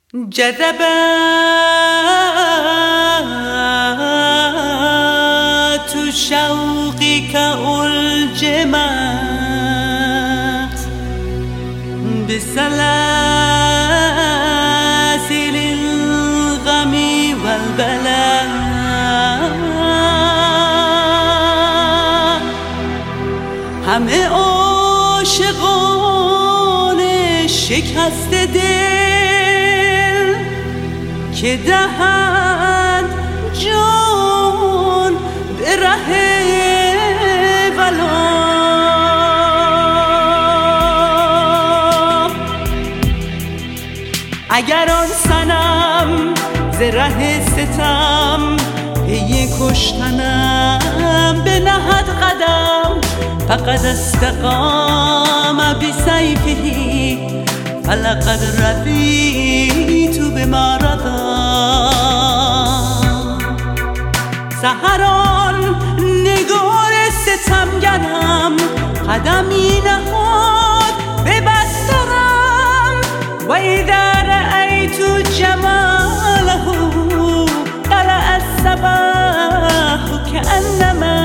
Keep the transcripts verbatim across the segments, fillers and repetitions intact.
جذبت شوقي كألجمت بسلاسل الغم والبلاء همه عاشقان شکست دل که دهند جان به ره ولا اگر آن صنم ز ره ستم پی کشتنم بنهد قدم فقد استقام بسیفه فلقد رضیت بما رضا سحران نگار ستمگرم قدمی نهاد به بسترم و اذا رأیت جماله طلع الصباح کأنما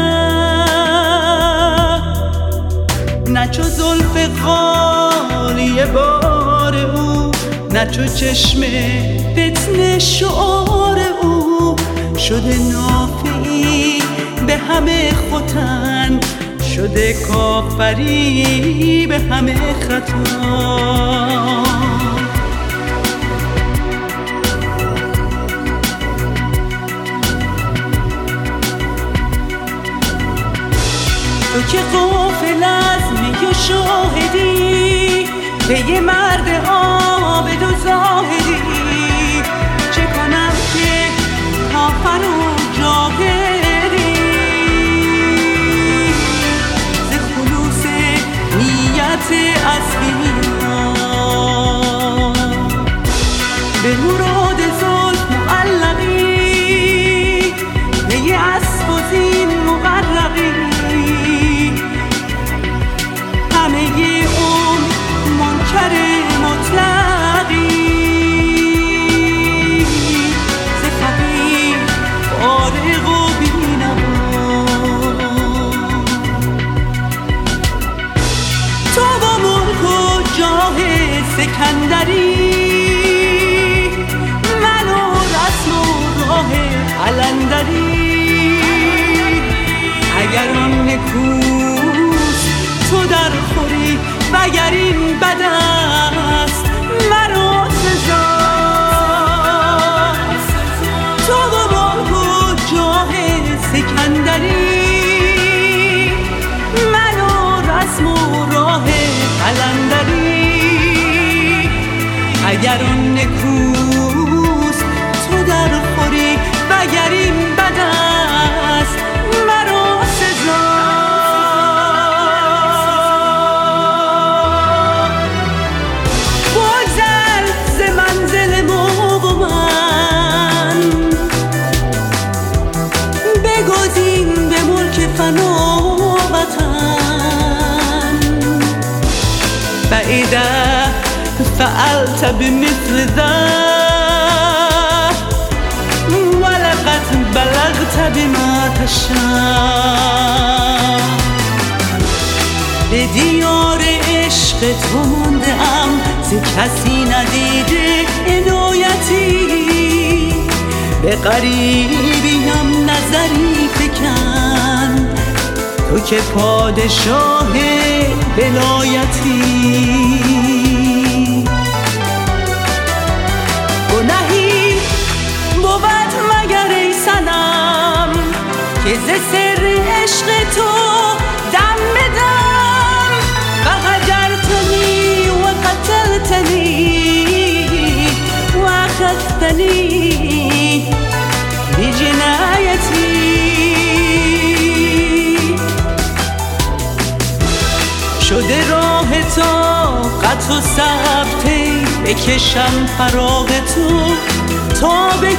نه چو زلف خالی بار او نه چو چشم فتنه شعار او شده نافعی به همه ختن شده کافری به همه خطا تو که غافل از می و شاهدی به یه مرد عابد و زاهدی چه کنم که کافر و جاهدی ز خلوص نیت اصلیان به مراد زلف معلقی به یه اسب و زین مغرقی مطلقی ز فقیر فارغ و بی‌نوا تو با ملک و جاه سکندری من و رسم و راه قلندری اگر آن نکوست تو در خوری وگر این بد است مرا سزا تو و ملک و جاه سکندری من و رسم و راه قلندری اگر آن نکوست تو در خوری وگر این بد است مرا سزا فنا وطن فإذا فعلت بمثل ذا ولقد بلغت بما تشاء به دیار عشق تو مانده ام ز کسی ندیده عنایتی به غریبیم نظری فکن تو که پادشاه ولایتی گناهی بود مگر ای صنم که ز سر عشق تو دم بدم و هجرتنی و قتلتنی و اخذتنی بجنایتی شده راه طاقت و ثبتی بکشم فراغ تو تا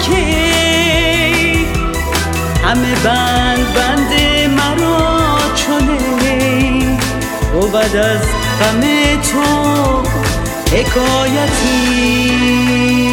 بکی همه بند بند مرا چونه بود از غم تو حکایتی